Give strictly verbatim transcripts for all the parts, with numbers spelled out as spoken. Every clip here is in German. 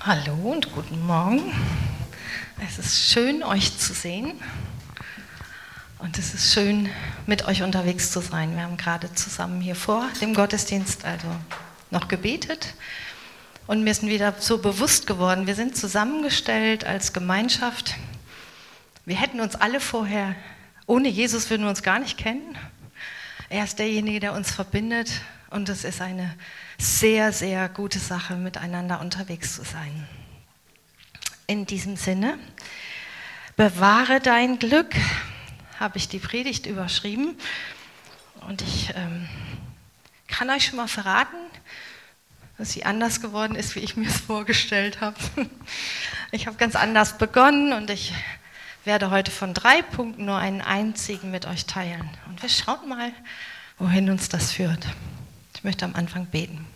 Hallo und guten Morgen. Es ist schön, euch zu sehen und es ist schön, mit euch unterwegs zu sein. Wir haben gerade zusammen hier vor dem Gottesdienst also noch gebetet und mir ist wieder so bewusst geworden, wir sind zusammengestellt als Gemeinschaft. Wir hätten uns alle vorher, ohne Jesus würden wir uns gar nicht kennen. Er ist derjenige, der uns verbindet und es ist eine sehr, sehr gute Sache, miteinander unterwegs zu sein. In diesem Sinne, bewahre dein Glück, habe ich die Predigt überschrieben. Und ich ähm, kann euch schon mal verraten, dass sie anders geworden ist, wie ich mir es vorgestellt habe. Ich habe ganz anders begonnen und ich werde heute von drei Punkten nur einen einzigen mit euch teilen. Und wir schauen mal, wohin uns das führt. Ich möchte am Anfang beten.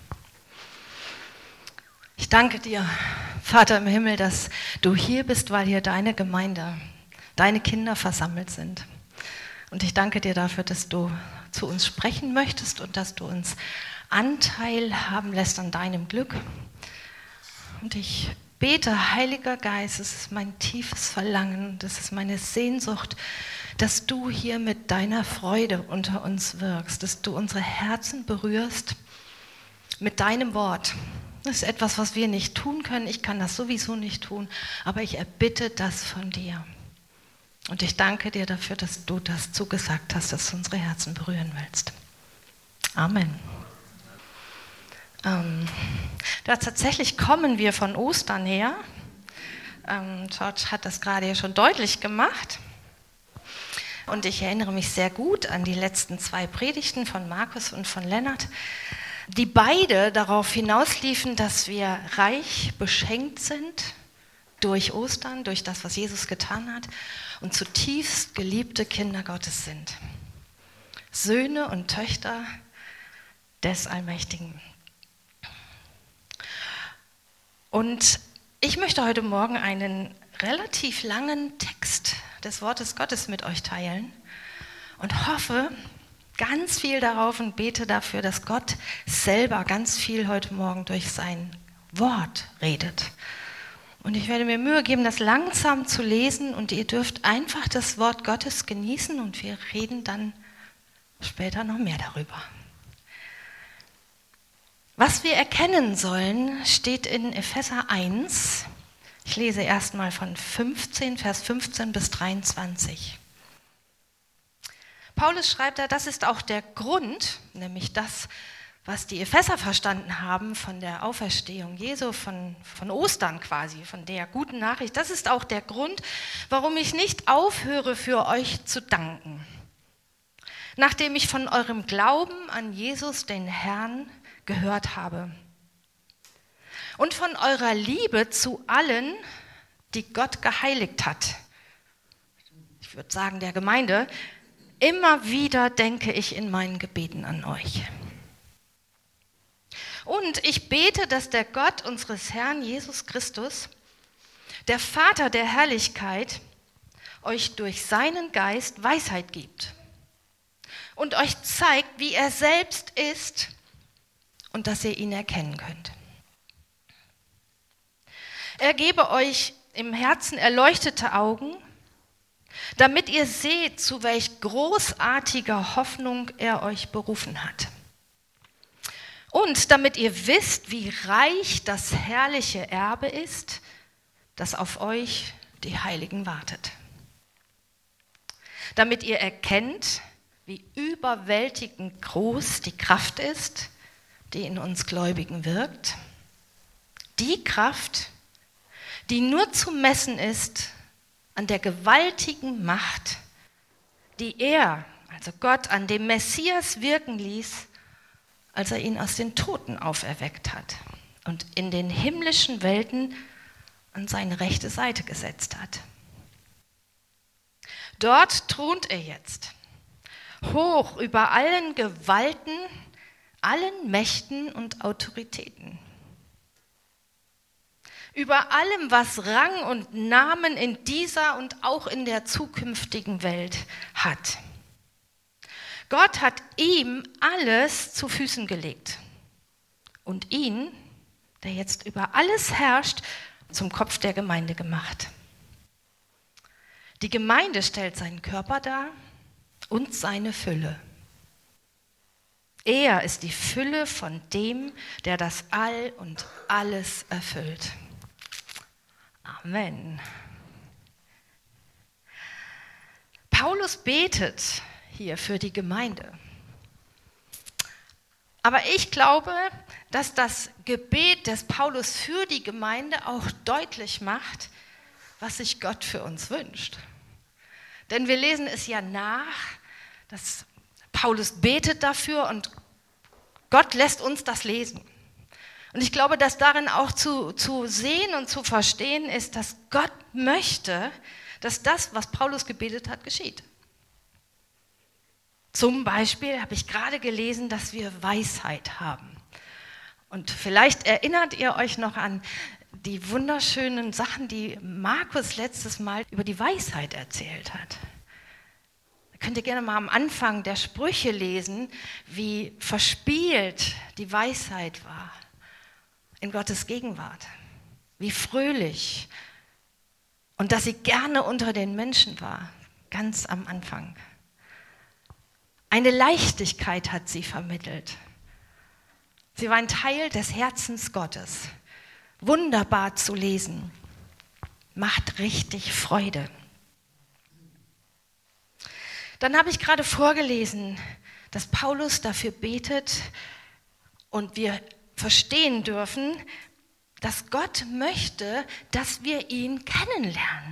Ich danke dir, Vater im Himmel, dass du hier bist, weil hier deine Gemeinde, deine Kinder versammelt sind. Und ich danke dir dafür, dass du zu uns sprechen möchtest und dass du uns Anteil haben lässt an deinem Glück. Und ich bete, Heiliger Geist, es ist mein tiefes Verlangen, das ist meine Sehnsucht, dass du hier mit deiner Freude unter uns wirkst, dass du unsere Herzen berührst mit deinem Wort. Das ist etwas, was wir nicht tun können. Ich kann das sowieso nicht tun, aber ich erbitte das von dir. Und ich danke dir dafür, dass du das zugesagt hast, dass du unsere Herzen berühren willst. Amen. Ähm, da tatsächlich kommen wir von Ostern her. Ähm, George hat das gerade ja schon deutlich gemacht. Und ich erinnere mich sehr gut an die letzten zwei Predigten von Markus und von Lennart, die beide darauf hinausliefen, dass wir reich beschenkt sind durch Ostern, durch das, was Jesus getan hat und zutiefst geliebte Kinder Gottes sind. Söhne und Töchter des Allmächtigen. Und ich möchte heute Morgen einen relativ langen Text des Wortes Gottes mit euch teilen und hoffe ganz viel darauf und bete dafür, dass Gott selber ganz viel heute Morgen durch sein Wort redet. Und ich werde mir Mühe geben, das langsam zu lesen und ihr dürft einfach das Wort Gottes genießen und wir reden dann später noch mehr darüber. Was wir erkennen sollen, steht in Epheser eins. Ich lese erstmal von fünfzehn, Vers fünfzehn bis dreiundzwanzig. Paulus schreibt da, das ist auch der Grund, nämlich das, was die Epheser verstanden haben von der Auferstehung Jesu, von, von Ostern quasi, von der guten Nachricht. Das ist auch der Grund, warum ich nicht aufhöre, für euch zu danken. Nachdem ich von eurem Glauben an Jesus, den Herrn, gehört habe. Und von eurer Liebe zu allen, die Gott geheiligt hat. Ich würde sagen, der Gemeinde. Immer wieder denke ich in meinen Gebeten an euch. Und ich bete, dass der Gott unseres Herrn Jesus Christus, der Vater der Herrlichkeit, euch durch seinen Geist Weisheit gibt und euch zeigt, wie er selbst ist und dass ihr ihn erkennen könnt. Er gebe euch im Herzen erleuchtete Augen, damit ihr seht, zu welch großartiger Hoffnung er euch berufen hat. Und damit ihr wisst, wie reich das herrliche Erbe ist, das auf euch, die Heiligen, wartet. Damit ihr erkennt, wie überwältigend groß die Kraft ist, die in uns Gläubigen wirkt. Die Kraft, die nur zu messen ist an der gewaltigen Macht, die er, also Gott, an dem Messias wirken ließ, als er ihn aus den Toten auferweckt hat und in den himmlischen Welten an seine rechte Seite gesetzt hat. Dort thront er jetzt, hoch über allen Gewalten, allen Mächten und Autoritäten. Über allem, was Rang und Namen in dieser und auch in der zukünftigen Welt hat. Gott hat ihm alles zu Füßen gelegt und ihn der jetzt über alles herrscht, zum Kopf der Gemeinde gemacht. Die Gemeinde stellt seinen Körper dar und seine Fülle. Er ist die Fülle von dem, der das All und alles erfüllt. Amen. Paulus betet hier für die Gemeinde. Aber ich glaube, dass das Gebet des Paulus für die Gemeinde auch deutlich macht, was sich Gott für uns wünscht. Denn wir lesen es ja nach, dass Paulus betet dafür und Gott lässt uns das lesen. Und ich glaube, dass darin auch zu, zu sehen und zu verstehen ist, dass Gott möchte, dass das, was Paulus gebetet hat, geschieht. Zum Beispiel habe ich gerade gelesen, dass wir Weisheit haben. Und vielleicht erinnert ihr euch noch an die wunderschönen Sachen, die Markus letztes Mal über die Weisheit erzählt hat. Da könnt ihr gerne mal am Anfang der Sprüche lesen, wie verspielt die Weisheit war in Gottes Gegenwart. Wie fröhlich. Und dass sie gerne unter den Menschen war, ganz am Anfang. Eine Leichtigkeit hat sie vermittelt. Sie war ein Teil des Herzens Gottes. Wunderbar zu lesen. Macht richtig Freude. Dann habe ich gerade vorgelesen, dass Paulus dafür betet und wir verstehen dürfen, dass Gott möchte, dass wir ihn kennenlernen.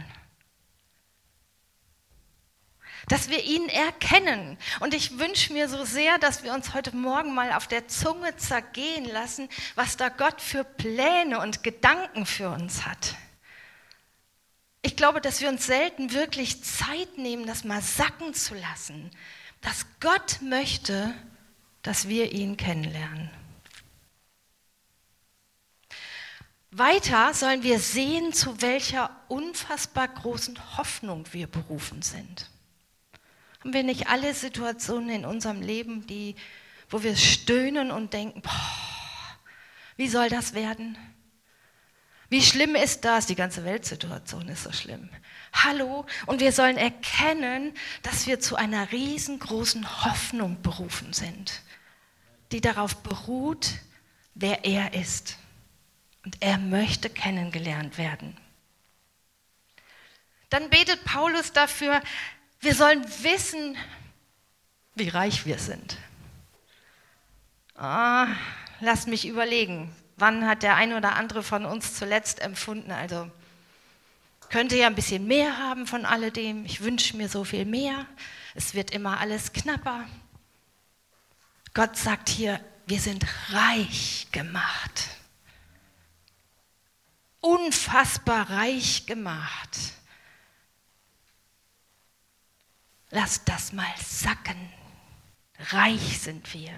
Dass wir ihn erkennen. Und ich wünsche mir so sehr, dass wir uns heute Morgen mal auf der Zunge zergehen lassen, was da Gott für Pläne und Gedanken für uns hat. Ich glaube, dass wir uns selten wirklich Zeit nehmen, das mal sacken zu lassen. Dass Gott möchte, dass wir ihn kennenlernen. Weiter sollen wir sehen, zu welcher unfassbar großen Hoffnung wir berufen sind. Haben wir nicht alle Situationen in unserem Leben, die, wo wir stöhnen und denken, boah, wie soll das werden? Wie schlimm ist das? Die ganze Weltsituation ist so schlimm. Hallo? Und wir sollen erkennen, dass wir zu einer riesengroßen Hoffnung berufen sind, die darauf beruht, wer er ist. Und er möchte kennengelernt werden. Dann betet Paulus dafür, wir sollen wissen, wie reich wir sind. Ah, lasst mich überlegen, wann hat der ein oder andere von uns zuletzt empfunden, also könnte ja ein bisschen mehr haben von alledem, ich wünsche mir so viel mehr, es wird immer alles knapper. Gott sagt hier, wir sind reich gemacht. Unfassbar reich gemacht. Lasst das mal sacken. Reich sind wir.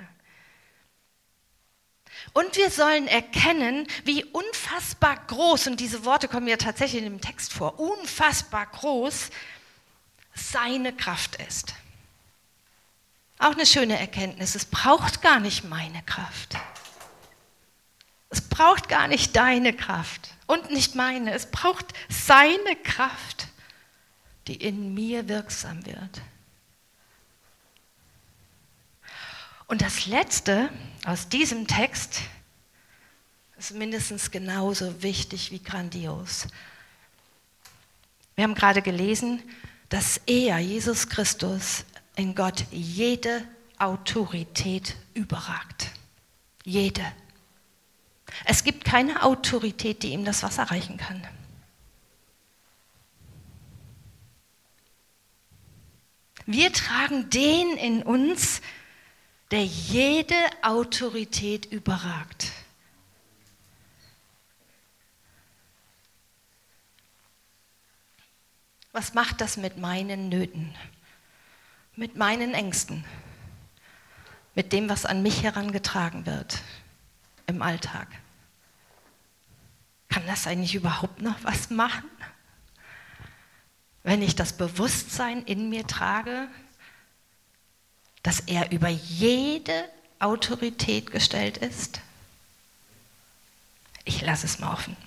Und wir sollen erkennen, wie unfassbar groß, und diese Worte kommen ja tatsächlich in dem Text vor, unfassbar groß seine Kraft ist. Auch eine schöne Erkenntnis, es braucht gar nicht meine Kraft. Es braucht gar nicht deine Kraft und nicht meine. Es braucht seine Kraft, die in mir wirksam wird. Und das Letzte aus diesem Text ist mindestens genauso wichtig wie grandios. Wir haben gerade gelesen, dass er, Jesus Christus, in Gott jede Autorität überragt. Jede. Es gibt keine Autorität, die ihm das Wasser reichen kann. Wir tragen den in uns, der jede Autorität überragt. Was macht das mit meinen Nöten, mit meinen Ängsten, mit dem, was an mich herangetragen wird im Alltag? Kann das eigentlich überhaupt noch was machen? Wenn ich das Bewusstsein in mir trage, dass er über jede Autorität gestellt ist? ich lasse es mal offen.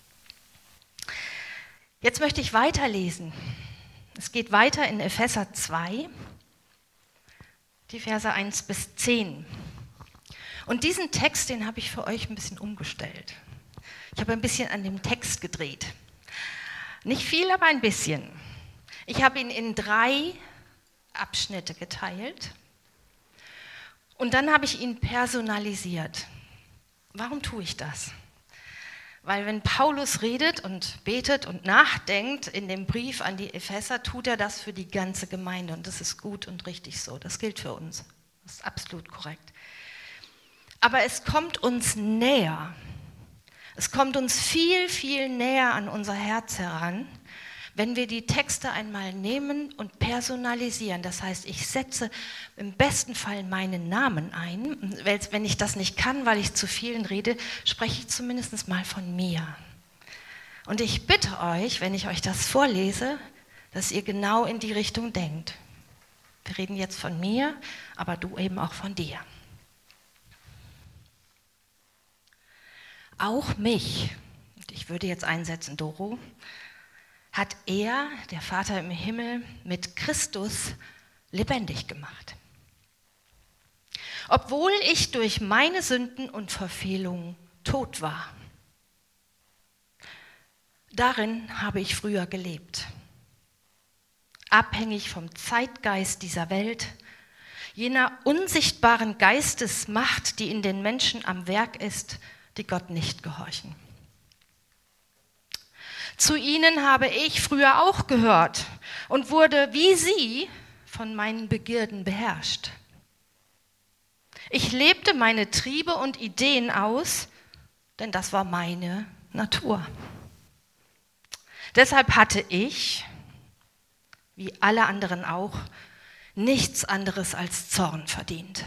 Jetzt möchte ich weiterlesen. Es geht weiter in Epheser zwei, die Verse eins bis zehn. Und diesen Text, den habe ich für euch ein bisschen umgestellt. Ich habe ein bisschen an dem Text gedreht. Nicht viel, aber ein bisschen. Ich habe ihn in drei Abschnitte geteilt und dann habe ich ihn personalisiert. Warum tue ich das? Weil wenn Paulus redet und betet und nachdenkt in dem Brief an die Epheser, tut er das für die ganze Gemeinde und das ist gut und richtig so. Das gilt für uns. Das ist absolut korrekt. Aber es kommt uns näher. Es kommt uns viel, viel näher an unser Herz heran, wenn wir die Texte einmal nehmen und personalisieren. Das heißt, ich setze im besten Fall meinen Namen ein. Wenn ich das nicht kann, weil ich zu vielen rede, spreche ich zumindest mal von mir. Und ich bitte euch, wenn ich euch das vorlese, dass ihr genau in die Richtung denkt. Wir reden jetzt von mir, aber du eben auch von dir. Auch mich, und ich würde jetzt einsetzen, Doro, hat er, der Vater im Himmel, mit Christus lebendig gemacht. Obwohl ich durch meine Sünden und Verfehlungen tot war. Darin habe ich früher gelebt. Abhängig vom Zeitgeist dieser Welt, jener unsichtbaren Geistesmacht, die in den Menschen am Werk ist, die Gott nicht gehorchen. Zu ihnen habe ich früher auch gehört und wurde wie sie von meinen Begierden beherrscht. Ich lebte meine Triebe und Ideen aus, denn das war meine Natur. Deshalb hatte ich, wie alle anderen auch, nichts anderes als Zorn verdient.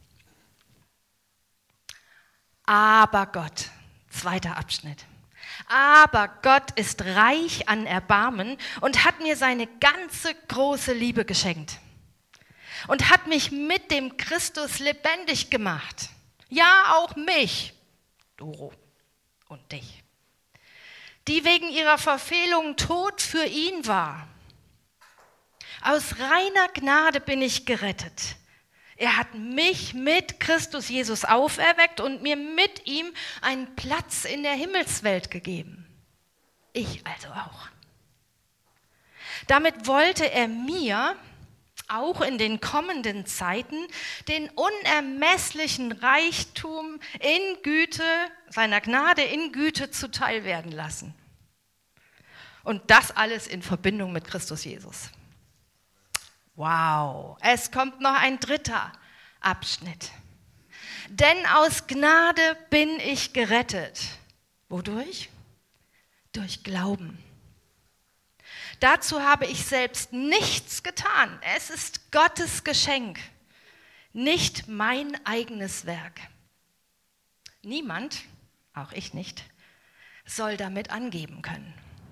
Aber Gott, zweiter Abschnitt. Aber Gott ist reich an Erbarmen und hat mir seine ganze große Liebe geschenkt und hat mich mit dem Christus lebendig gemacht. Ja, auch mich, Doro, und dich, die wegen ihrer Verfehlung tot für ihn war. Aus reiner Gnade bin ich gerettet. Er hat mich mit Christus Jesus auferweckt und mir mit ihm einen Platz in der Himmelswelt gegeben. Ich also auch. Damit wollte er mir auch in den kommenden Zeiten den unermesslichen Reichtum in Güte, seiner Gnade in Güte zuteil werden lassen. Und das alles in Verbindung mit Christus Jesus. Wow, es kommt noch ein dritter Abschnitt. Denn aus Gnade bin ich gerettet. Wodurch? Durch Glauben. Dazu habe ich selbst nichts getan. Es ist Gottes Geschenk, nicht mein eigenes Werk. Niemand, auch ich nicht, soll damit angeben können.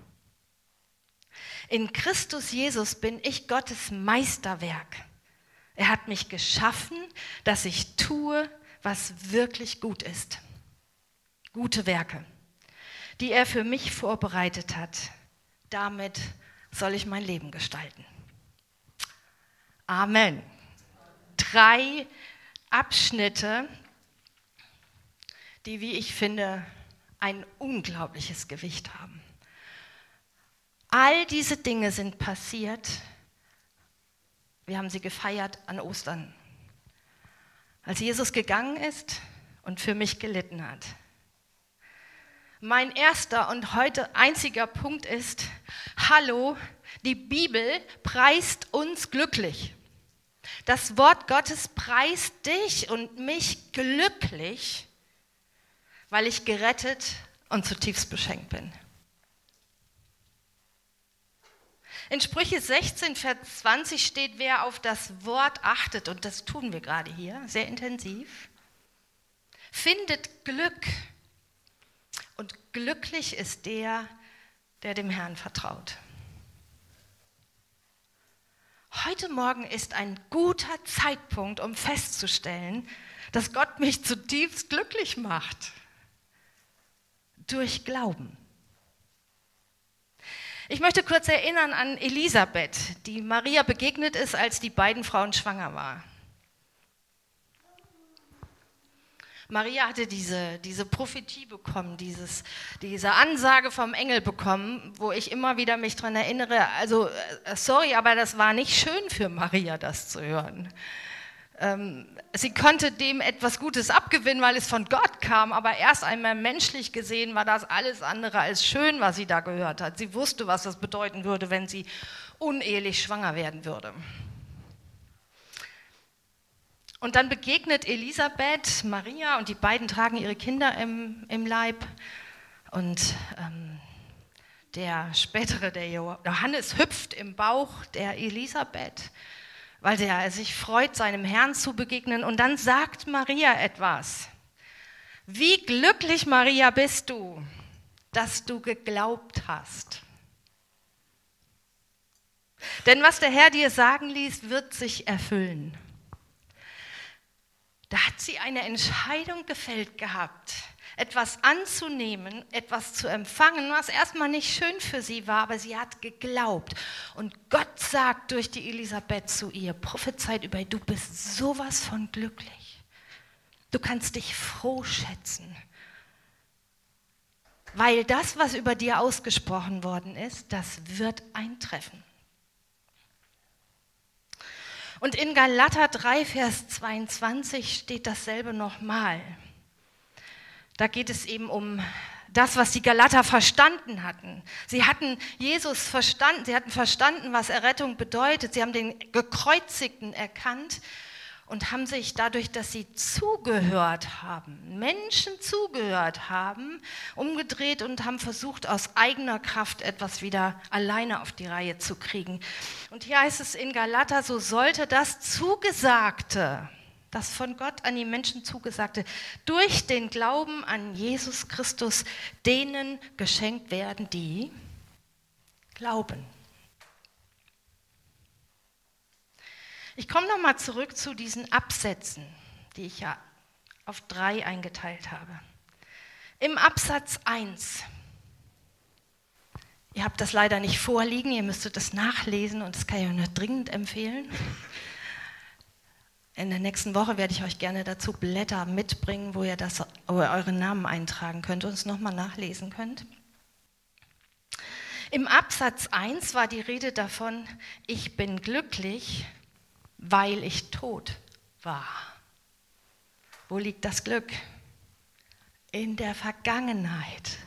In Christus Jesus bin ich Gottes Meisterwerk. Er hat mich geschaffen, dass ich tue, was wirklich gut ist. Gute Werke, die er für mich vorbereitet hat. Damit soll ich mein Leben gestalten. Amen. Drei Abschnitte, die, wie ich finde, ein unglaubliches Gewicht haben. All diese Dinge sind passiert. Wir haben sie gefeiert an Ostern, als Jesus gegangen ist und für mich gelitten hat. Mein erster und heute einziger Punkt ist, hallo, die Bibel preist uns glücklich. Das Wort Gottes preist dich und mich glücklich, weil ich gerettet und zutiefst beschenkt bin. In Sprüche sechzehn, Vers zwanzig steht, wer auf das Wort achtet, und das tun wir gerade hier, sehr intensiv, findet Glück. Und glücklich ist der, der dem Herrn vertraut. Heute Morgen ist ein guter Zeitpunkt, um festzustellen, dass Gott mich zutiefst glücklich macht. durch Glauben. Ich möchte kurz erinnern an Elisabeth, die Maria begegnet ist, als die beiden Frauen schwanger waren. Maria hatte diese, diese Prophetie bekommen, dieses, diese Ansage vom Engel bekommen, wo ich immer wieder mich daran erinnere, also sorry, aber das war nicht schön für Maria, das zu hören. Ähm, sie konnte dem etwas Gutes abgewinnen, weil es von Gott kam, aber erst einmal menschlich gesehen war das alles andere als schön, was sie da gehört hat. Sie wusste, was das bedeuten würde, wenn sie unehelich schwanger werden würde. Und dann begegnet Elisabeth Maria und die beiden tragen ihre Kinder im, im Leib. Und ähm, der spätere, der Johannes, hüpft im Bauch der Elisabeth, weil er sich freut, seinem Herrn zu begegnen. Und dann sagt Maria etwas. Wie glücklich, Maria, bist du, dass du geglaubt hast. Denn was der Herr dir sagen ließ, wird sich erfüllen. Da hat sie eine Entscheidung gefällt gehabt, etwas anzunehmen, etwas zu empfangen, was erstmal nicht schön für sie war, aber sie hat geglaubt. Und Gott sagt durch die Elisabeth zu ihr, prophezeit über, du bist sowas von glücklich. Du kannst dich froh schätzen, weil das, was über dir ausgesprochen worden ist, das wird eintreffen. Und in Galater drei, Vers zweiundzwanzig steht dasselbe nochmal. Da geht es eben um das, was die Galater verstanden hatten. Sie hatten Jesus verstanden, sie hatten verstanden, was Errettung bedeutet. Sie haben den Gekreuzigten erkannt und haben sich dadurch, dass sie zugehört haben, Menschen zugehört haben, umgedreht und haben versucht, aus eigener Kraft etwas wieder alleine auf die Reihe zu kriegen. Und hier heißt es in Galater, so sollte das Zugesagte, das von Gott an die Menschen Zugesagte, durch den Glauben an Jesus Christus denen geschenkt werden, die glauben. Ich komme nochmal zurück zu diesen Absätzen, die ich ja auf drei eingeteilt habe. Im Absatz eins, ihr habt das leider nicht vorliegen, ihr müsstet es nachlesen und das kann ich euch nur dringend empfehlen. In der nächsten Woche werde ich euch gerne dazu Blätter mitbringen, wo ihr, das, wo ihr euren Namen eintragen könnt und es nochmal nachlesen könnt. Im Absatz eins war die Rede davon, ich bin glücklich, weil ich tot war. Wo liegt das Glück? In der Vergangenheit.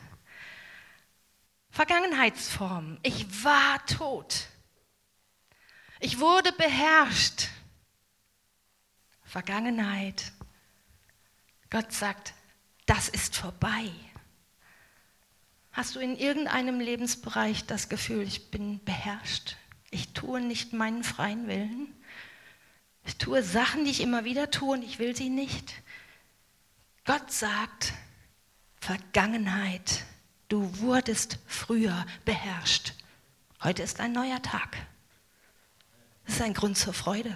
Vergangenheitsform. Ich war tot. Ich wurde beherrscht. Vergangenheit. Gott sagt, das ist vorbei. Hast du in irgendeinem Lebensbereich das Gefühl, ich bin beherrscht? Ich tue nicht meinen freien Willen? Ich tue Sachen, die ich immer wieder tue und ich will sie nicht. Gott sagt, Vergangenheit, du wurdest früher beherrscht. Heute ist ein neuer Tag. Das ist ein Grund zur Freude.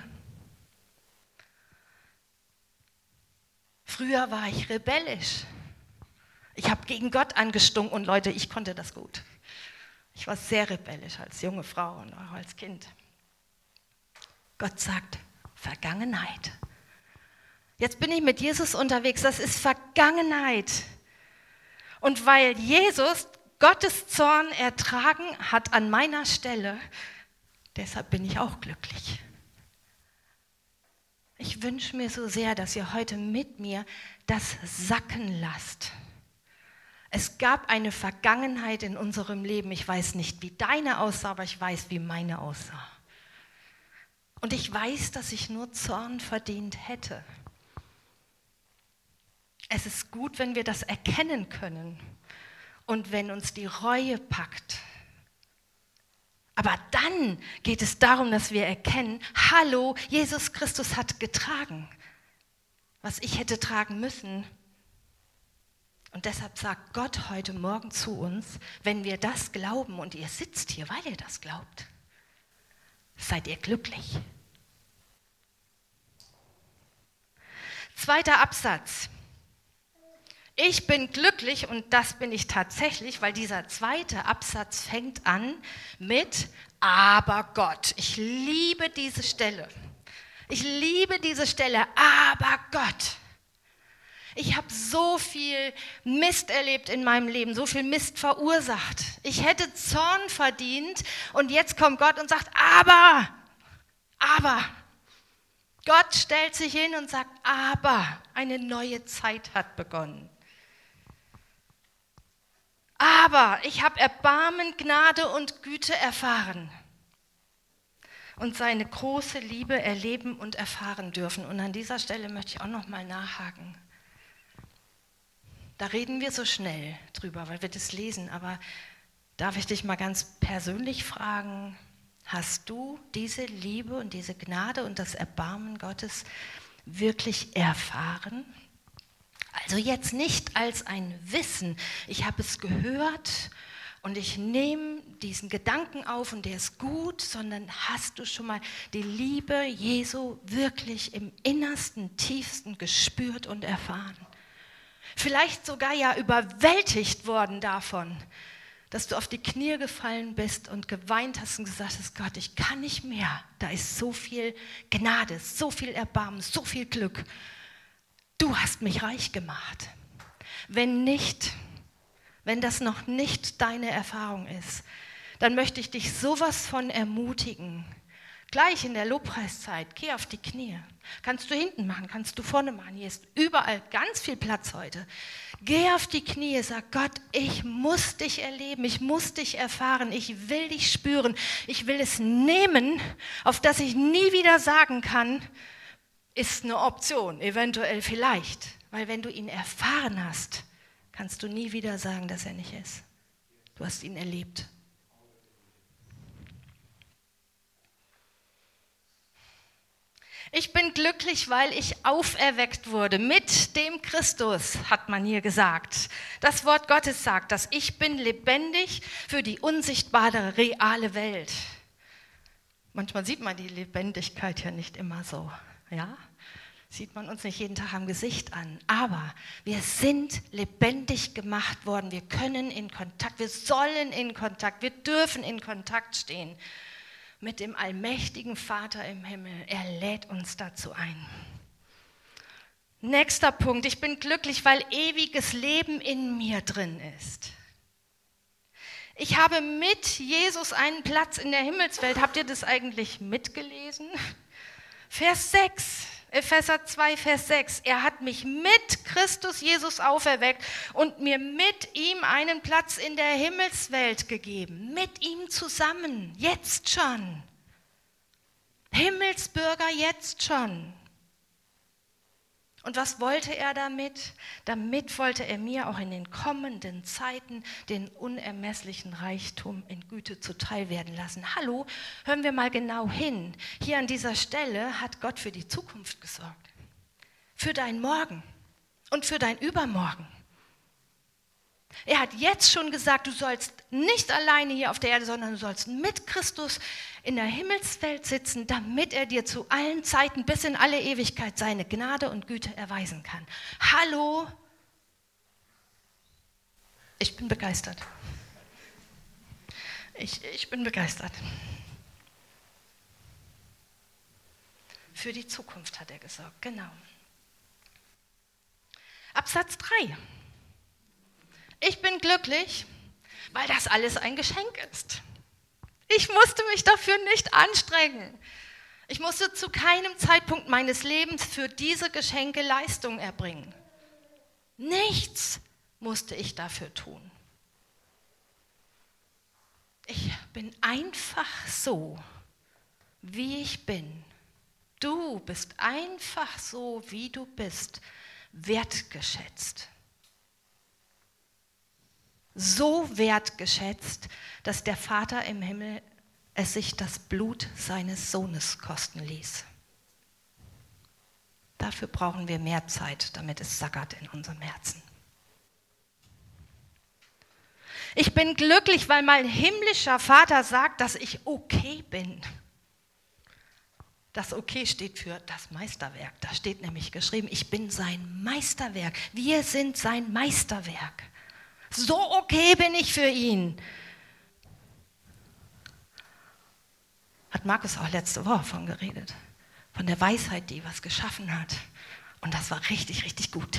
Früher war ich rebellisch. Ich habe gegen Gott angestunken und Leute, ich konnte das gut. Ich war sehr rebellisch als junge Frau und auch als Kind. Gott sagt, Vergangenheit. Jetzt bin ich mit Jesus unterwegs, das ist Vergangenheit. Und weil Jesus Gottes Zorn ertragen hat an meiner Stelle, deshalb bin ich auch glücklich. Ich wünsche mir so sehr, dass ihr heute mit mir das sacken lasst. Es gab eine Vergangenheit in unserem Leben. Ich weiß nicht, wie deine aussah, aber ich weiß, wie meine aussah. Und ich weiß, dass ich nur Zorn verdient hätte. Es ist gut, wenn wir das erkennen können und wenn uns die Reue packt. Aber dann geht es darum, dass wir erkennen, hallo, Jesus Christus hat getragen, was ich hätte tragen müssen. Und deshalb sagt Gott heute Morgen zu uns, wenn wir das glauben, und ihr sitzt hier, weil ihr das glaubt, seid ihr glücklich. Zweiter Absatz. Ich bin glücklich und das bin ich tatsächlich, weil dieser zweite Absatz fängt an mit aber Gott. Ich liebe diese Stelle. Ich liebe diese Stelle, aber Gott. Ich habe so viel Mist erlebt in meinem Leben, so viel Mist verursacht. Ich hätte Zorn verdient und jetzt kommt Gott und sagt, aber, aber. Gott stellt sich hin und sagt, aber eine neue Zeit hat begonnen. Aber ich habe Erbarmen, Gnade und Güte erfahren und seine große Liebe erleben und erfahren dürfen. Und an dieser Stelle möchte ich auch noch mal nachhaken. Da reden wir so schnell drüber, weil wir das lesen, aber darf ich dich mal ganz persönlich fragen, hast du diese Liebe und diese Gnade und das Erbarmen Gottes wirklich erfahren? Also jetzt nicht als ein Wissen, ich habe es gehört und ich nehme diesen Gedanken auf und der ist gut, sondern hast du schon mal die Liebe Jesu wirklich im Innersten, Tiefsten gespürt und erfahren? Vielleicht sogar ja überwältigt worden davon, dass du auf die Knie gefallen bist und geweint hast und gesagt hast, Gott, ich kann nicht mehr. Da ist so viel Gnade, so viel Erbarmen, so viel Glück. Du hast mich reich gemacht. Wenn nicht, wenn das noch nicht deine Erfahrung ist, dann möchte ich dich sowas von ermutigen. Gleich in der Lobpreiszeit, geh auf die Knie. Kannst du hinten machen, kannst du vorne machen. Hier ist überall ganz viel Platz heute. Geh auf die Knie, sag Gott, ich muss dich erleben, ich muss dich erfahren, ich will dich spüren, ich will es nehmen, auf das ich nie wieder sagen kann, ist eine Option, eventuell vielleicht. Weil wenn du ihn erfahren hast, kannst du nie wieder sagen, dass er nicht ist. Du hast ihn erlebt. Ich bin glücklich, weil ich auferweckt wurde mit dem Christus, hat man hier gesagt. Das Wort Gottes sagt, dass ich bin lebendig für die unsichtbare, reale Welt. Manchmal sieht man die Lebendigkeit ja nicht immer so, ja? Sieht man uns nicht jeden Tag am Gesicht an. Aber wir sind lebendig gemacht worden. Wir können in Kontakt, wir sollen in Kontakt, wir dürfen in Kontakt stehen mit dem allmächtigen Vater im Himmel. Er lädt uns dazu ein. Nächster Punkt. Ich bin glücklich, weil ewiges Leben in mir drin ist. Ich habe mit Jesus einen Platz in der Himmelswelt. Habt ihr das eigentlich mitgelesen? Vers sechs. Epheser zwei, Vers sechs. Er hat mich mit Christus Jesus auferweckt und mir mit ihm einen Platz in der Himmelswelt gegeben. Mit ihm zusammen, jetzt schon. Himmelsbürger jetzt schon. Und was wollte er damit? Damit wollte er mir auch in den kommenden Zeiten den unermesslichen Reichtum in Güte zuteil werden lassen. Hallo, hören wir mal genau hin. Hier an dieser Stelle hat Gott für die Zukunft gesorgt. Für dein Morgen und für dein Übermorgen. Er hat jetzt schon gesagt, du sollst nicht alleine hier auf der Erde, sondern du sollst mit Christus in der Himmelswelt sitzen, damit er dir zu allen Zeiten bis in alle Ewigkeit seine Gnade und Güte erweisen kann. Hallo, ich bin begeistert. Ich, ich bin begeistert. Für die Zukunft hat er gesorgt, genau. Absatz drei. Ich bin glücklich, weil das alles ein Geschenk ist. Ich musste mich dafür nicht anstrengen. Ich musste zu keinem Zeitpunkt meines Lebens für diese Geschenke Leistung erbringen. Nichts musste ich dafür tun. Ich bin einfach so, wie ich bin. Du bist einfach so, wie du bist, wertgeschätzt. So wertgeschätzt, dass der Vater im Himmel es sich das Blut seines Sohnes kosten ließ. Dafür brauchen wir mehr Zeit, damit es sackert in unserem Herzen. Ich bin glücklich, weil mein himmlischer Vater sagt, dass ich okay bin. Das Okay steht für das Meisterwerk. Da steht nämlich geschrieben, ich bin sein Meisterwerk. Wir sind sein Meisterwerk. So okay bin ich für ihn. Hat Markus auch letzte Woche von geredet. Von der Weisheit, die was geschaffen hat. Und das war richtig, richtig gut.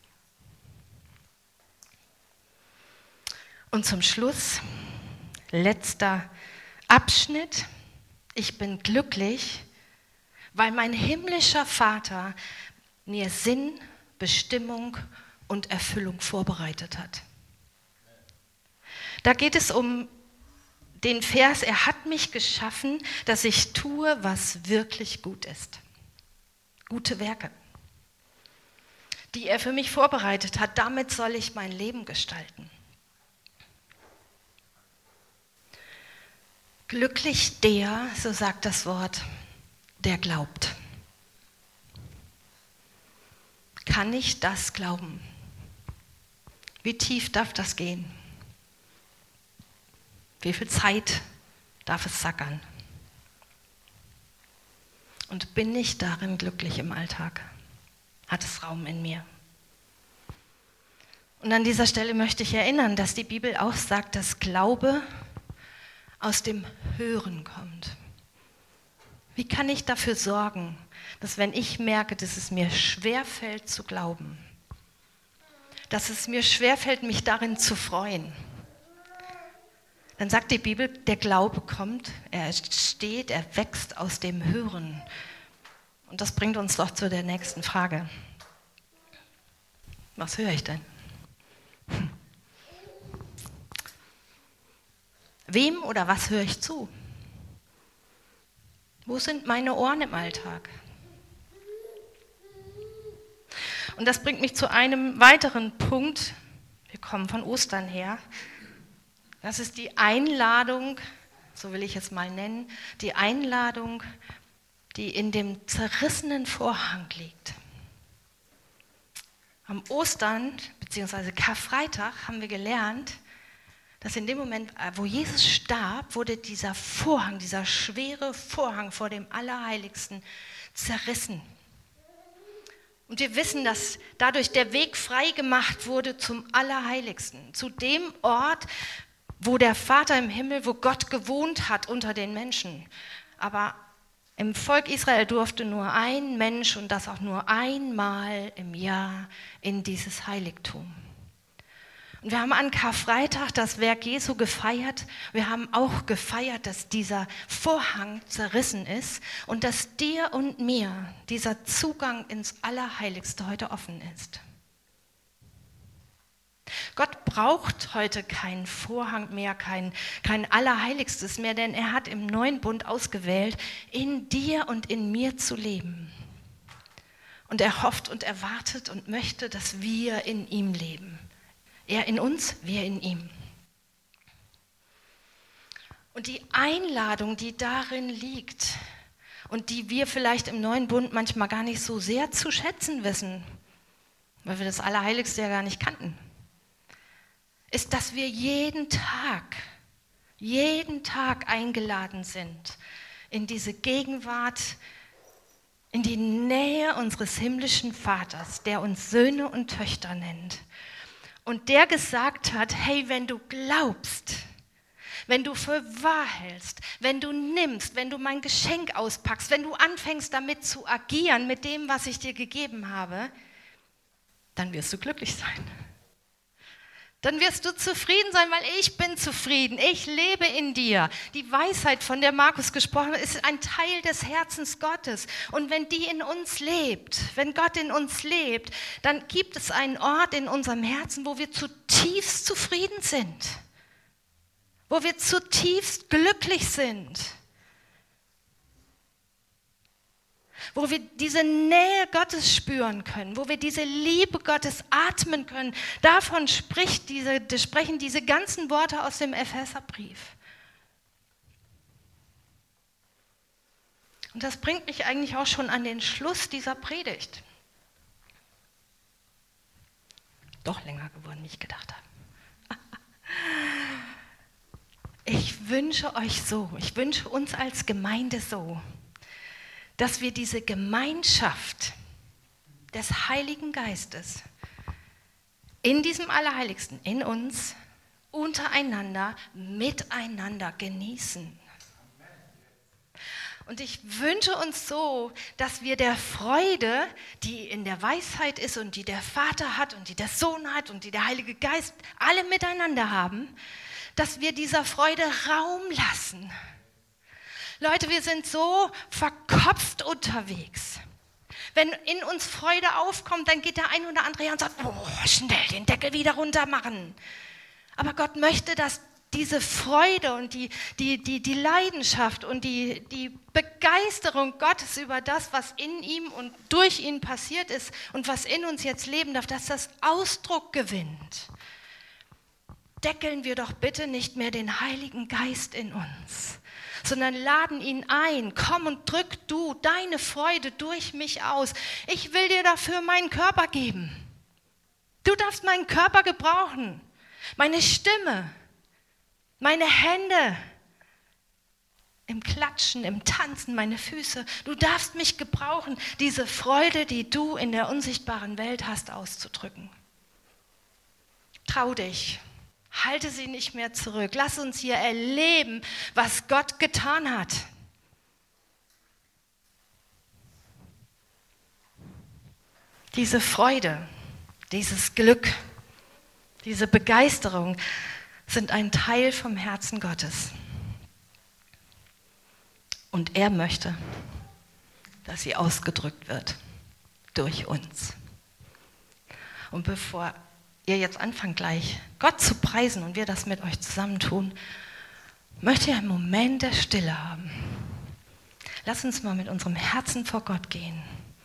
Und zum Schluss, letzter Abschnitt. Ich bin glücklich, weil mein himmlischer Vater mir Sinn, Bestimmung und Erfüllung vorbereitet hat. Da geht es um den Vers, er hat mich geschaffen, dass ich tue, was wirklich gut ist. Gute Werke, die er für mich vorbereitet hat, damit soll ich mein Leben gestalten. Glücklich der, so sagt das Wort, der glaubt. Kann ich das glauben? Wie tief darf das gehen? Wie viel Zeit darf es sackern? Und bin ich darin glücklich im Alltag? Hat es Raum in mir? Und an dieser Stelle möchte ich erinnern, dass die Bibel auch sagt, dass Glaube aus dem Hören kommt. Wie kann ich dafür sorgen, dass wenn ich merke, dass es mir schwerfällt zu glauben, dass es mir schwerfällt, mich darin zu freuen, dann sagt die Bibel, der Glaube kommt, er steht, er wächst aus dem Hören. Und das bringt uns doch zu der nächsten Frage. Was höre ich denn? Hm. Wem oder was höre ich zu? Wo sind meine Ohren im Alltag? Und das bringt mich zu einem weiteren Punkt. Wir kommen von Ostern her. Das ist die Einladung, so will ich es mal nennen, die Einladung, die in dem zerrissenen Vorhang liegt. Am Ostern bzw. Karfreitag haben wir gelernt, dass in dem Moment, wo Jesus starb, wurde dieser Vorhang, dieser schwere Vorhang vor dem Allerheiligsten zerrissen. Und wir wissen, dass dadurch der Weg frei gemacht wurde zum Allerheiligsten, zu dem Ort, wo der Vater im Himmel, wo Gott gewohnt hat unter den Menschen. Aber im Volk Israel durfte nur ein Mensch und das auch nur einmal im Jahr in dieses Heiligtum. Und wir haben an Karfreitag das Werk Jesu gefeiert. Wir haben auch gefeiert, dass dieser Vorhang zerrissen ist und dass dir und mir dieser Zugang ins Allerheiligste heute offen ist. Gott braucht heute keinen Vorhang mehr, kein, kein Allerheiligstes mehr, denn er hat im neuen Bund ausgewählt, in dir und in mir zu leben. Und er hofft und erwartet und möchte, dass wir in ihm leben. Er in uns, wir in ihm. Und die Einladung, die darin liegt und die wir vielleicht im neuen Bund manchmal gar nicht so sehr zu schätzen wissen, weil wir das Allerheiligste ja gar nicht kannten, ist, dass wir jeden Tag, jeden Tag eingeladen sind in diese Gegenwart, in die Nähe unseres himmlischen Vaters, der uns Söhne und Töchter nennt. Und der gesagt hat, hey, wenn du glaubst, wenn du für wahr hältst, wenn du nimmst, wenn du mein Geschenk auspackst, wenn du anfängst damit zu agieren, mit dem, was ich dir gegeben habe, dann wirst du glücklich sein. Dann wirst du zufrieden sein, weil ich bin zufrieden. Ich lebe in dir. Die Weisheit, von der Markus gesprochen hat, ist ein Teil des Herzens Gottes. Und wenn die in uns lebt, wenn Gott in uns lebt, dann gibt es einen Ort in unserem Herzen, wo wir zutiefst zufrieden sind. Wo wir zutiefst glücklich sind. Wo wir diese Nähe Gottes spüren können, wo wir diese Liebe Gottes atmen können. Davon spricht diese, sprechen diese ganzen Worte aus dem Epheserbrief. Und das bringt mich eigentlich auch schon an den Schluss dieser Predigt. Doch länger geworden, wie ich gedacht habe. Ich wünsche euch so, ich wünsche uns als Gemeinde so, dass wir diese Gemeinschaft des Heiligen Geistes in diesem Allerheiligsten, in uns, untereinander, miteinander genießen. Und ich wünsche uns so, dass wir der Freude, die in der Weisheit ist und die der Vater hat und die der Sohn hat und die der Heilige Geist alle miteinander haben, dass wir dieser Freude Raum lassen. Leute, wir sind so verkopft unterwegs. Wenn in uns Freude aufkommt, dann geht der ein oder andere her und sagt, oh, schnell den Deckel wieder runter machen. Aber Gott möchte, dass diese Freude und die, die, die, die Leidenschaft und die, die Begeisterung Gottes über das, was in ihm und durch ihn passiert ist und was in uns jetzt leben darf, dass das Ausdruck gewinnt. Deckeln wir doch bitte nicht mehr den Heiligen Geist in uns, sondern laden ihn ein. Komm und drück du deine Freude durch mich aus. Ich will dir dafür meinen Körper geben. Du darfst meinen Körper gebrauchen, meine Stimme, meine Hände, im Klatschen, im Tanzen, meine Füße. Du darfst mich gebrauchen, diese Freude, die du in der unsichtbaren Welt hast, auszudrücken. Trau dich, halte sie nicht mehr zurück. Lass uns hier erleben, was Gott getan hat. Diese Freude, dieses Glück, diese Begeisterung sind ein Teil vom Herzen Gottes. Und er möchte, dass sie ausgedrückt wird durch uns. Und bevor ihr jetzt anfangt gleich Gott zu preisen und wir das mit euch zusammen tun, möchte ich einen Moment der Stille haben. Lass uns mal mit unserem Herzen vor Gott gehen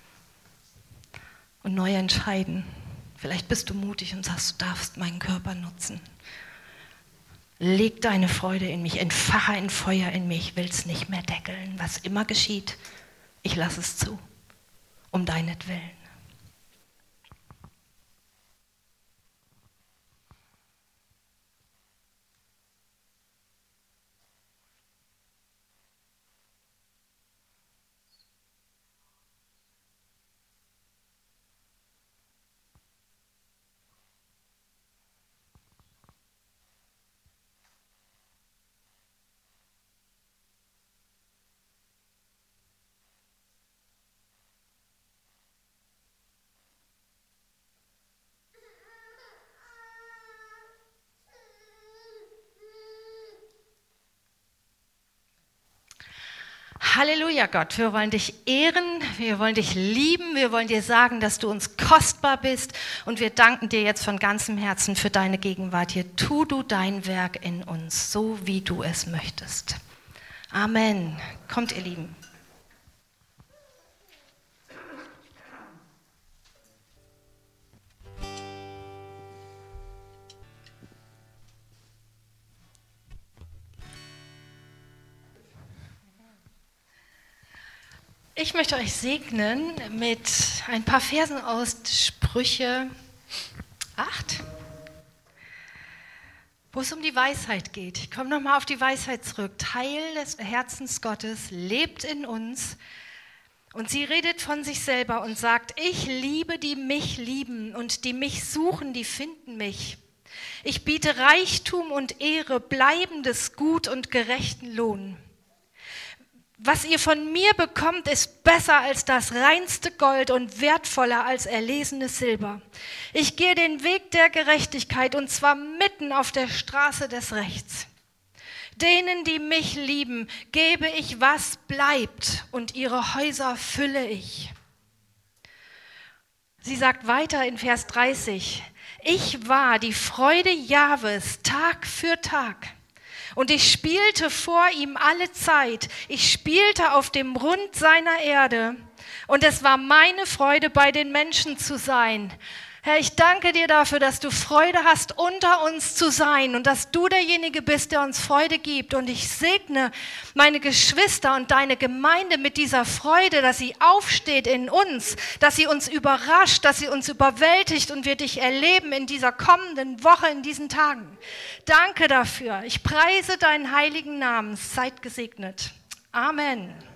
und neu entscheiden. Vielleicht bist du mutig und sagst, du darfst meinen Körper nutzen. Leg deine Freude in mich, entfache ein Feuer in mich, ich will es nicht mehr deckeln. Was immer geschieht, ich lasse es zu, um deinetwillen. Halleluja, Gott, wir wollen dich ehren, wir wollen dich lieben, wir wollen dir sagen, dass du uns kostbar bist und wir danken dir jetzt von ganzem Herzen für deine Gegenwart hier. Tu du dein Werk in uns, so wie du es möchtest. Amen. Kommt, ihr Lieben. Ich möchte euch segnen mit ein paar Versen aus Sprüche acht, wo es um die Weisheit geht. Ich komme nochmal auf die Weisheit zurück. Teil des Herzens Gottes lebt in uns und sie redet von sich selber und sagt, ich liebe, die mich lieben und die mich suchen, die finden mich. Ich biete Reichtum und Ehre, bleibendes Gut und gerechten Lohn. Was ihr von mir bekommt, ist besser als das reinste Gold und wertvoller als erlesenes Silber. Ich gehe den Weg der Gerechtigkeit und zwar mitten auf der Straße des Rechts. Denen, die mich lieben, gebe ich, was bleibt und ihre Häuser fülle ich. Sie sagt weiter in Vers dreißig, ich war die Freude Jahwes Tag für Tag. Und ich spielte vor ihm alle Zeit. Ich spielte auf dem Rund seiner Erde. Und es war meine Freude, bei den Menschen zu sein. Herr, ich danke dir dafür, dass du Freude hast, unter uns zu sein und dass du derjenige bist, der uns Freude gibt. Und ich segne meine Geschwister und deine Gemeinde mit dieser Freude, dass sie aufsteht in uns, dass sie uns überrascht, dass sie uns überwältigt und wir dich erleben in dieser kommenden Woche, in diesen Tagen. Danke dafür. Ich preise deinen heiligen Namen. Seid gesegnet. Amen.